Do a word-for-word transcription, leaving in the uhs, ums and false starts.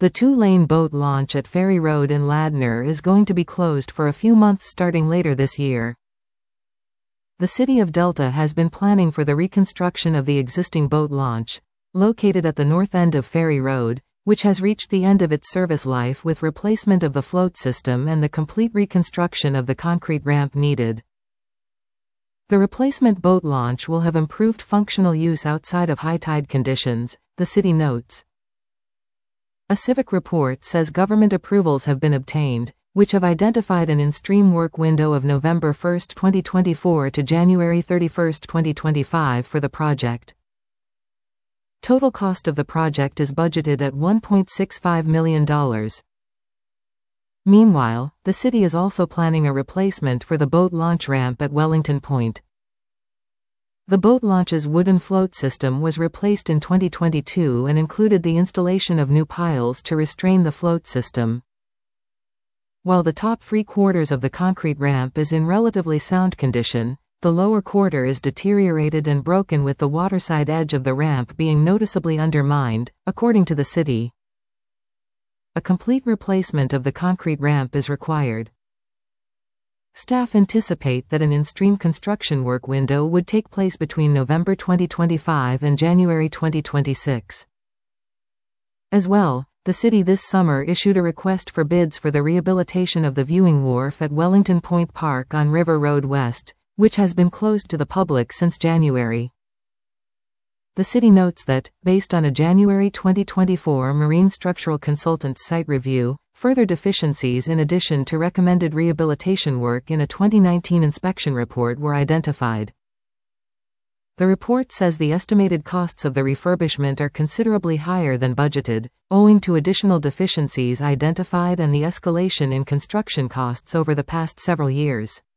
The two-lane boat launch at Ferry Road in Ladner is going to be closed for a few months starting later this year. The City of Delta has been planning for the reconstruction of the existing boat launch, located at the north end of Ferry Road, which has reached the end of its service life with replacement of the float system and the complete reconstruction of the concrete ramp needed. The replacement boat launch will have improved functional use outside of high tide conditions, the city notes. A Civic report says government approvals have been obtained, which have identified an in-stream work window of November first, twenty twenty-four to January thirty-first, twenty twenty-five for the project. Total cost of the project is budgeted at one point six five million dollars. Meanwhile, the city is also planning a replacement for the boat launch ramp at Wellington Point. The boat launch's wooden float system was replaced in twenty twenty-two and included the installation of new piles to restrain the float system. While the top three quarters of the concrete ramp is in relatively sound condition, the lower quarter is deteriorated and broken, with the waterside edge of the ramp being noticeably undermined, according to the city. A complete replacement of the concrete ramp is required. Staff anticipate that an in-stream construction work window would take place between November twenty twenty-five and January twenty twenty-six. As well, the city this summer issued a request for bids for the rehabilitation of the viewing wharf at Wellington Point Park on River Road West, which has been closed to the public since January. The city notes that, based on a January twenty twenty-four Marine Structural Consultants site review, further deficiencies in addition to recommended rehabilitation work in a twenty nineteen inspection report were identified. The report says the estimated costs of the refurbishment are considerably higher than budgeted, owing to additional deficiencies identified and the escalation in construction costs over the past several years.